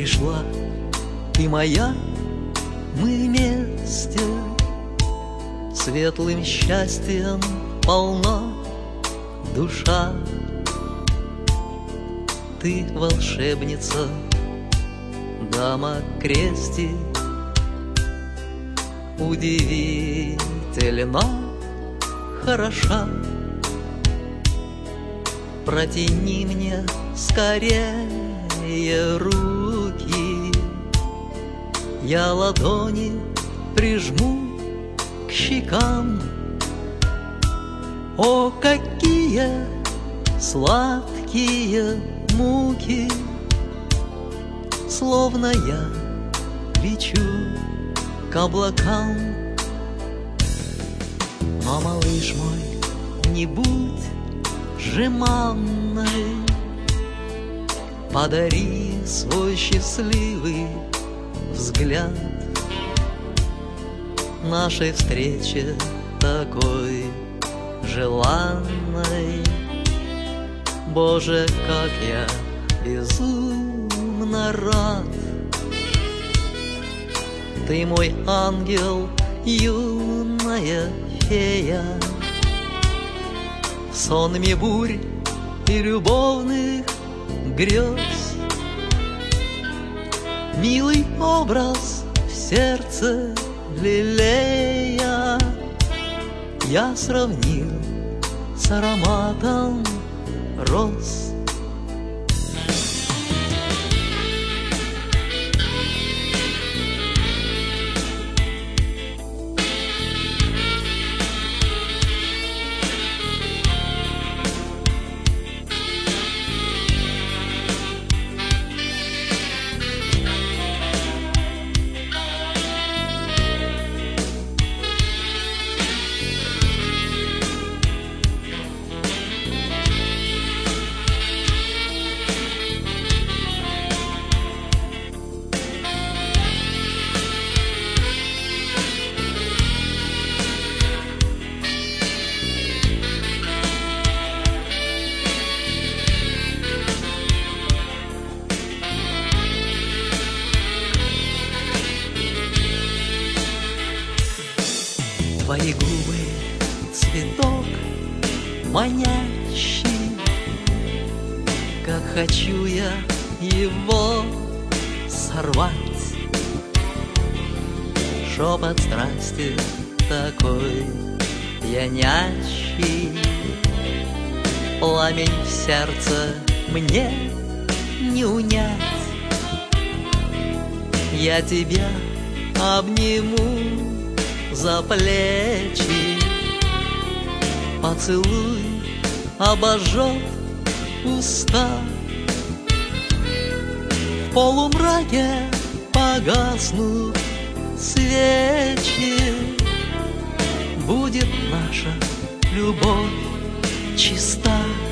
пришла, ты моя, мы вместе. Светлым счастьем полна душа. Ты волшебница, дама крести, удивительно хороша. Протяни мне скорее руки, я ладони прижму к щекам. О, какие сладкие муки, словно я лечу к облакам. Но, малыш мой, не будь жеманной, подари свой счастливый взгляд нашей встрече такой желанной. Боже, как я безумно рад! Ты мой ангел, юная фея, сонми бурь и любовных грез. Милый образ в сердце лелея я сравнил с ароматом роз. Твои губы — цветок манящий, как хочу я его сорвать. Шепот страсти такой пьянящий, пламень в сердце мне не унять. Я тебя обниму за плечи, поцелуй обожжет уста. В полумраке погаснут свечи, будет наша любовь чиста.